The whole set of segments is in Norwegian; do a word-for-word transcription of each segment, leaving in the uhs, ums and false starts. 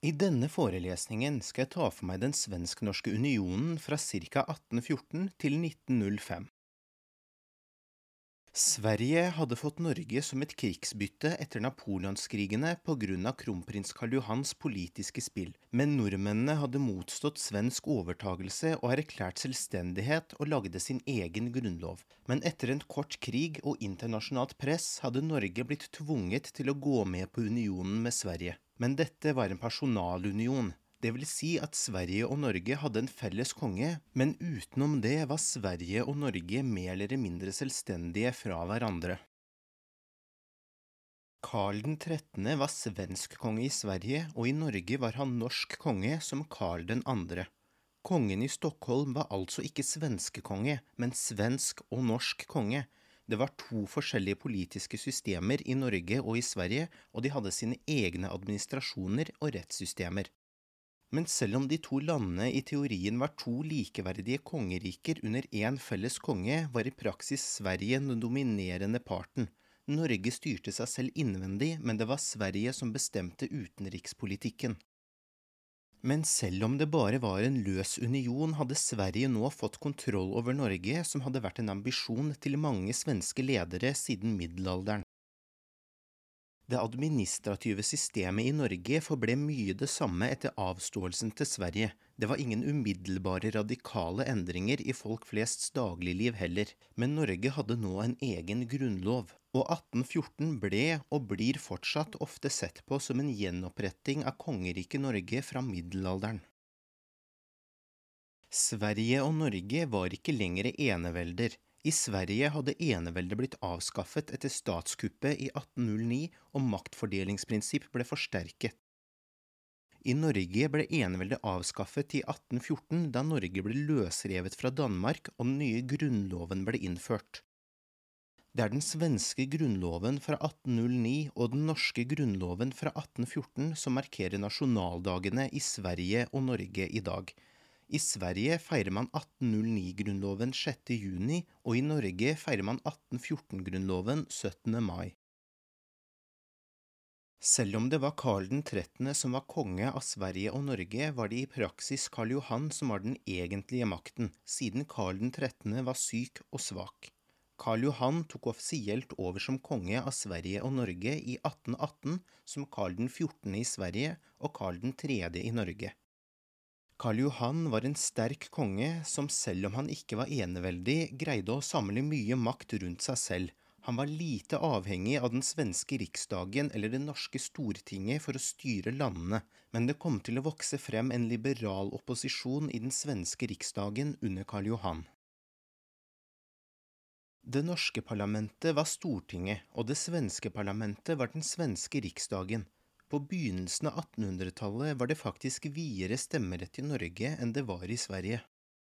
I denne forelesningen skal jeg ta for meg den svensk-norske unionen fra ca. atten fjorten til nitten null fem. Sverige hadde fått Norge som et krigsbytte etter napoleonskrigene på grunn av kronprins Karl Johans politiske spill, men nordmennene hadde motstått svensk overtagelse og erklært selvstendighet og lagde sin egen grunnlov. Men etter en kort krig og internasjonalt press hadde Norge blitt tvunget til å gå med på unionen med Sverige. Men dette var en personalunion. Det vil si at Sverige og Norge hadde en felles konge, men utenom det var Sverige og Norge mer eller mindre selvstendige fra hverandre. Karl den trettende var svensk konge i Sverige, og i Norge var han norsk konge som Karl den andre. Kongen i Stockholm var altså ikke svenske konge, men svensk og norsk konge. Det var to forskjellige politiske systemer i Norge og i Sverige, og de hadde sine egne administrasjoner og rettssystemer. Men selv om de to landene i teorien var to likeverdige kongeriker under en felles konge, var i praksis Sverige den dominerende parten. Norge styrte seg selv innvendig, men det var Sverige som bestemte utenrikspolitikken. Men selv om det bare var en løs union, hadde Sverige nå fått kontroll over Norge, som hadde vært en ambisjon til mange svenske ledere siden middelalderen. Det administrative systemet i Norge forble mye det samme etter avståelsen til Sverige. Det var ingen umiddelbare radikale endringer i folk flests dagligliv heller, men Norge hadde nå en egen grunnlov, og atten fjorten ble og blir fortsatt ofte sett på som en gjenoppretting av kongeriket Norge fra middelalderen. Sverige og Norge var ikke lenger enevelder. I Sverige hadde eneveldet blitt avskaffet etter statskuppet i atten null ni, og maktfordelingsprinsipp ble forsterket. I Norge ble eneveldet avskaffet i atten fjorten, da Norge ble løsrevet fra Danmark og den nye grunnloven ble innført. Det er den svenske grunnloven fra atten null ni og den norske grunnloven fra atten fjorten som markerer nasjonaldagene i Sverige og Norge i dag. I Sverige feirer man atten null ni-grunnloven sjette juni, og i Norge feirer man atten fjorten-grunnloven syttende mai. Selv om det var Karl den trettende som var konge av Sverige og Norge, var det i praksis Karl Johan som var den egentlige makten, siden Karl den trettende var syk og svak. Karl Johan tok offisielt over som konge av Sverige og Norge i atten atten, som Karl den fjortende i Sverige og Karl den tredje i Norge. Karl Johan var en sterk konge som selv om han ikke var eneveldig, greide å samle mye makt rundt seg selv. Han var lite avhengig av den svenske riksdagen eller det norske stortinget for å styre landene, men det kom til å vokse frem en liberal opposisjon i den svenske riksdagen under Karl Johan. Det norske parlamentet var Stortinget, og det svenske parlamentet var den svenske riksdagen. På begynnelsen av attenhundretallet var det faktisk videre stemmerett i Norge enn det var i Sverige.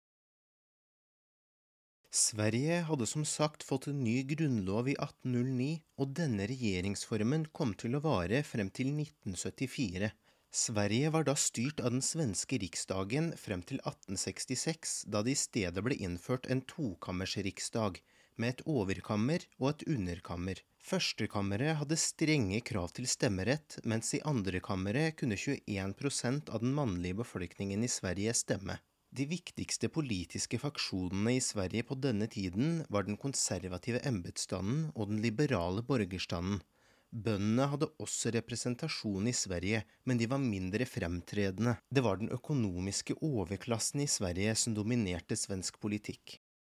Sverige hadde som sagt fått en ny grunnlov i atten null ni, og denne regjeringsformen kom til å vare frem til nitten syttifire. Sverige var da styrt av den svenske riksdagen frem til atten sekstiseks, da det i stedet ble innført en tokammersriksdag, med et overkammer og et underkammer. Førstekammeret hadde strenge krav til stemmerett, mens i andrekammeret kunne tjueen prosent av den mannlige befolkningen i Sverige stemme. De viktigste politiske faksjonene i Sverige på denne tiden var den konservative embetsstanden og den liberale borgerstanden. Bøndene hadde også representasjon i Sverige, men de var mindre fremtredende. Det var den økonomiske overklassen i Sverige som dominerte svensk politikk.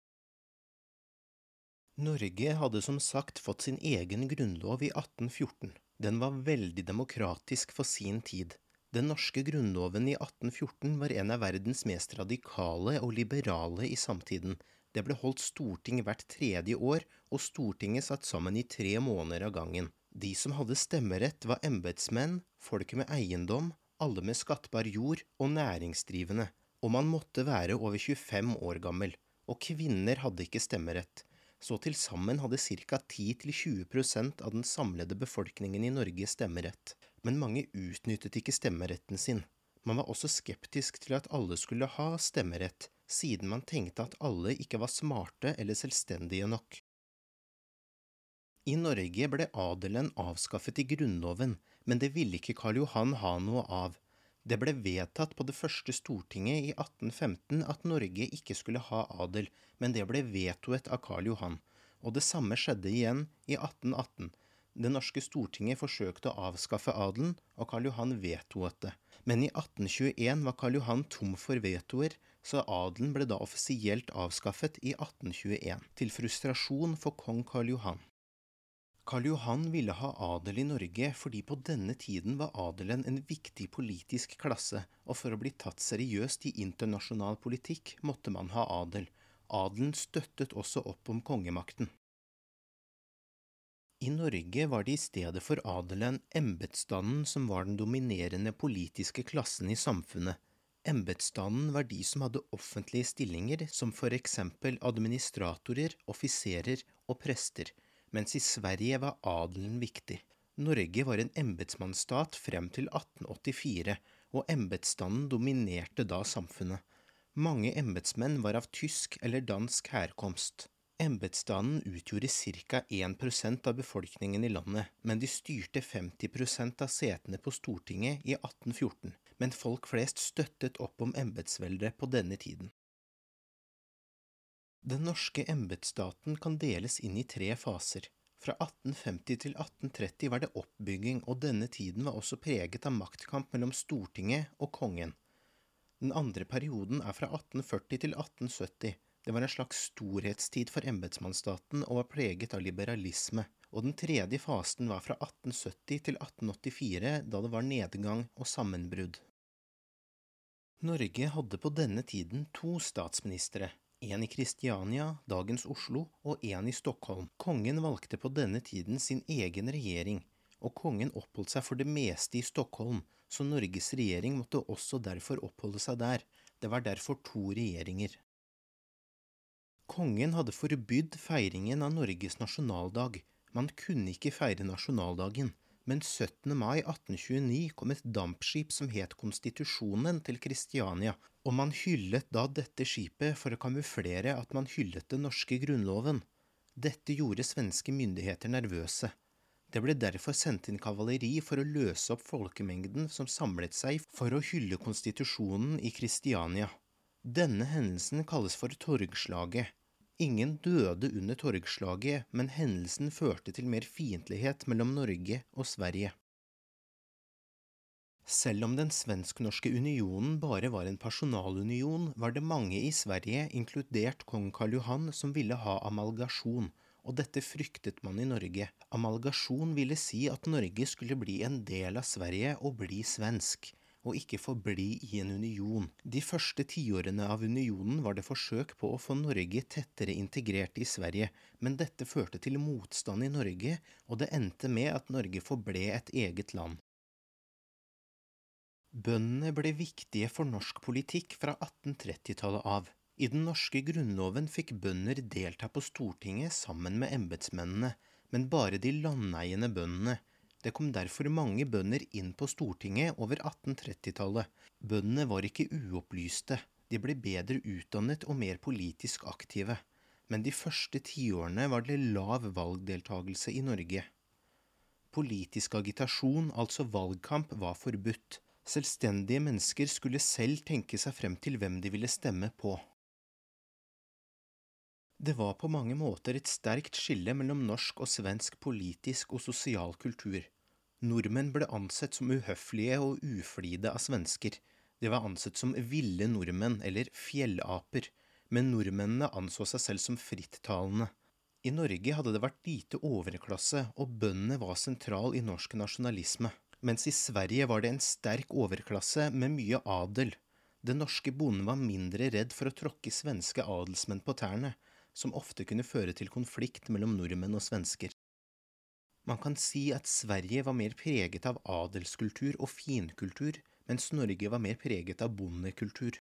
Norge hadde som sagt fått sin egen grunnlov i atten fjorten. Den var veldig demokratisk for sin tid. Den norske grunnloven i atten fjorten var en av verdens mest radikale og liberale i samtiden. Det ble holdt storting hvert tredje år, og Stortinget satt sammen i tre måneder av gangen. De som hadde stemmerett var embetsmenn, folk med eiendom, alle med skattbar jord og næringsdrivende, og man måtte være over tjuefem år gammel, og kvinner hadde ikke stemmerett. Så til sammen hadde ca. ti til tjue prosent av den samlede befolkningen i Norge stemmerett. Men mange utnyttet ikke stemmeretten sin. Man var også skeptisk til at alle skulle ha stemmerett, siden man tenkte at alle ikke var smarte eller selvstendige nok. I Norge ble adelen avskaffet i grunnloven, men det ville ikke Karl Johan ha noe av. Det ble vedtatt på det første Stortinget i atten femten at Norge ikke skulle ha adel, men det ble vetoet av Karl Johan, og det samme skjedde igjen i atten atten. Det norske Stortinget forsøkte å avskaffe adelen, og Karl Johan vetoet det. Men i atten tjueen var Karl Johan tom for vetoer, så adelen ble da offisielt avskaffet i atten tjueen, til frustrasjon for kong Karl Johan. Karl Johan ville ha adel i Norge fordi på denne tiden var adelen en viktig politisk klasse, og for å bli tatt seriøst i internasjonal politikk måtte man ha adel. Adelen støttet også opp om kongemakten. I Norge var det i stedet for adelen embetsstanden som var den dominerende politiske klassen i samfunnet. Embetsstanden var de som hadde offentlige stillinger, som for eksempel administratorer, offiserer og prester, mens i Sverige var adelen viktig. Norge var en embetsmannsstat frem til atten åttifire, og embetsstanden dominerte da samfunnet. Mange embetsmenn var av tysk eller dansk herkomst. Embetsstanden utgjorde ca. en prosent av befolkningen i landet, men de styrte femti prosent av setene på Stortinget i atten fjorten, men folk flest støttet opp om embetsveldet på denne tiden. Den norske embetsstaten kan deles inn i tre faser. Fra atten femti til atten tretti var det oppbygging, og denne tiden var også preget av maktkamp mellom Stortinget og kongen. Den andre perioden er fra atten førti til atten sytti. Det var en slags storhetstid for embetsmannsstaten og var preget av liberalisme, og den tredje fasen var fra atten sytti til atten åttifire, da det var nedgang og sammenbrudd. Norge hadde på denne tiden to statsministre, en i Kristiania, dagens Oslo, og en i Stockholm. Kongen valgte på denne tiden sin egen regjering, og kongen oppholdt seg for det meste i Stockholm, så Norges regjering måtte også derfor oppholde seg der. Det var derfor to regjeringer. Kongen hadde forbydd feiringen av Norges nasjonaldag. Man kunne ikke feire nasjonaldagen, men syttende mai atten tjueni kom et dampskip som het Konstitusjonen til Kristiania, og man hyllet da dette skipet for å kamuflere at man hyllet den norske grunnloven. Dette gjorde svenske myndigheter nervøse. Det ble derfor sendt inn kavaleri for å løse opp folkemengden som samlet seg for å hylle konstitusjonen i Kristiania. Denne hendelsen kalles for torgslaget. Ingen døde under torgslaget, men hendelsen førte til mer fiendtlighet mellom Norge og Sverige. Selv om den svensk-norske unionen bare var en personalunion, var det mange i Sverige, inkludert kong Karl Johan, som ville ha amalgasjon, og dette fryktet man i Norge. Amalgasjon ville si at Norge skulle bli en del av Sverige og bli svensk, og ikke forbli i en union. De første tiårene av unionen var det forsøk på å få Norge tettere integrert i Sverige, men dette førte til motstand i Norge, og det endte med at Norge forble et eget land. Bøndene ble viktige for norsk politikk fra atten trettitallet av. I den norske grunnloven fikk bønder delta på Stortinget sammen med embetsmennene, men bare de landeiende bøndene. Det kom derfor mange bønder inn på Stortinget over atten trettitallet. Bøndene var ikke uopplyste, de ble bedre utdannet og mer politisk aktive. Men de første tiårene var det lav valgdeltagelse i Norge. Politisk agitasjon, altså valgkamp, var forbudt. Selvstendige mennesker skulle selv tenke seg frem til hvem de ville stemme på. Det var på mange måter et sterkt skille mellom norsk og svensk politisk og sosial kultur. Nordmenn ble ansett som uhøflige og uflide av svensker. De var ansett som ville nordmenn, eller fjellaper, men nordmennene anså seg selv som frittalende. I Norge hadde det vært lite overklasse, og bøndene var sentral i norsk nasjonalisme, mens i Sverige var det en sterk overklasse med mye adel. Den norske bonden var mindre redd for å tråkke svenske adelsmenn på tærne, som ofte kunne føre til konflikt mellom nordmenn og svensker. Man kan si at Sverige var mer preget av adelskultur og finkultur, mens Norge var mer preget av bondekultur.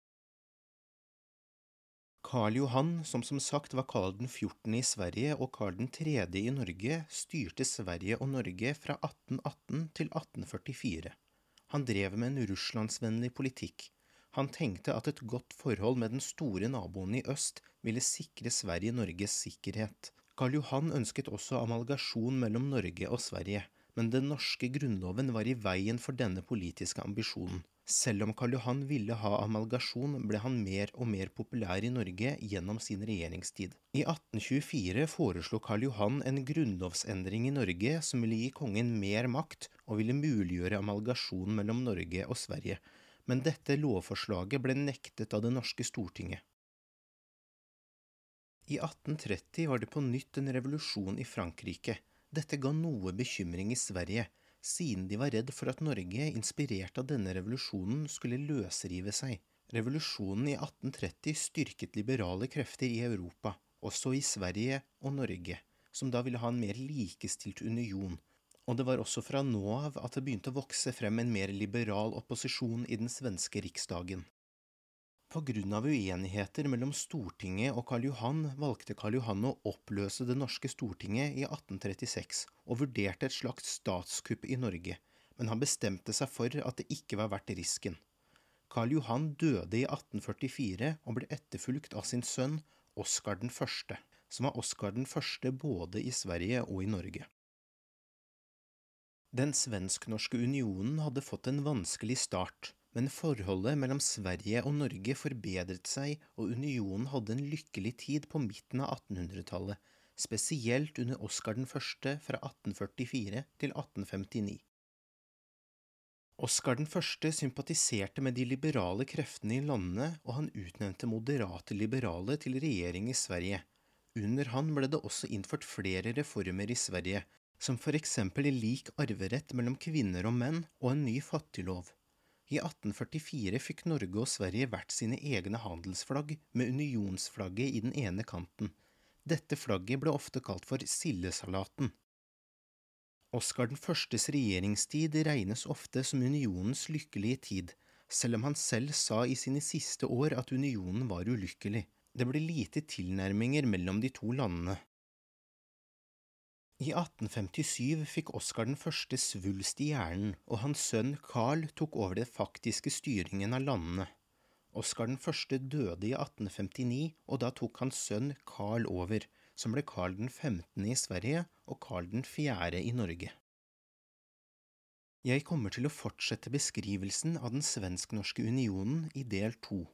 Karl Johan, som som sagt var Karl den fjortende i Sverige og Karl den tredje i Norge, styrte Sverige og Norge fra atten atten til atten førtifire. Han drev med en russlandsvennlig politikk. Han tenkte at et godt forhold med den store naboen i øst ville sikre Sverige-Norges sikkerhet. Karl Johan ønsket også amalgasjon mellom Norge og Sverige, men den norske grunnloven var i veien for denne politiske ambisjonen. Selv om Karl Johan ville ha amalgasjon, ble han mer og mer populær i Norge gjennom sin regjeringstid. I atten tjuefire foreslo Karl Johan en grunnlovsendring i Norge som ville gi kongen mer makt og ville muliggjøre amalgasjon mellom Norge og Sverige, men dette lovforslaget ble nektet av det norske Stortinget. I atten tretti var det på nytt en revolusjon i Frankrike. Dette ga noe bekymring i Sverige, siden de var redd for at Norge, inspirert av denne revolusjonen, skulle løsrive seg. Revolusjonen i atten tretti styrket liberale krefter i Europa, også i Sverige og Norge, som da ville ha en mer likestilt union, og det var også fra nå av at det begynte å vokse frem en mer liberal opposisjon i den svenske riksdagen. På grunn av uenigheter mellom Stortinget og Karl Johan valgte Karl Johan å oppløse det norske Stortinget i atten trettiseks og vurderte et slags statskupp i Norge, men han bestemte seg for at det ikke var verdt risken. Karl Johan døde i atten førtifire og ble etterfulgt av sin sønn Oskar den første, som var Oskar den første både i Sverige og i Norge. Den svensk-norske unionen hadde fått en vanskelig start, men forholdet mellom Sverige og Norge forbedret seg, og unionen hadde en lykkelig tid på midten av attenhundretallet, spesielt under Oskar den første fra atten førtifire til atten femtini. Oskar den første sympatiserte med de liberale kreftene i landet, og han utnevnte moderate liberale til regjering i Sverige. Under han ble det også innført flere reformer i Sverige, som for eksempel lik arverett mellom kvinner og menn og en ny fattiglov. I atten førtifire fikk Norge og Sverige hvert sine egne handelsflagg med unionsflagget i den ene kanten. Dette flagget ble ofte kalt for sildesalaten. Oskar den førstes regjeringstid regnes ofte som unionens lykkelige tid, selv om han selv sa i sine siste år at unionen var ulykkelig. Det ble lite tilnærminger mellom de to landene. I atten femtisyv fikk Oskar den første svulst i hjernen, og hans sønn Karl tok over det faktiske styringen av landene. Oskar den første døde i atten femtini, og da tok hans sønn Karl over, som ble Karl den femtende i Sverige og Karl den fjerde i Norge. Jeg kommer til å fortsette beskrivelsen av den svensk-norske unionen i del to.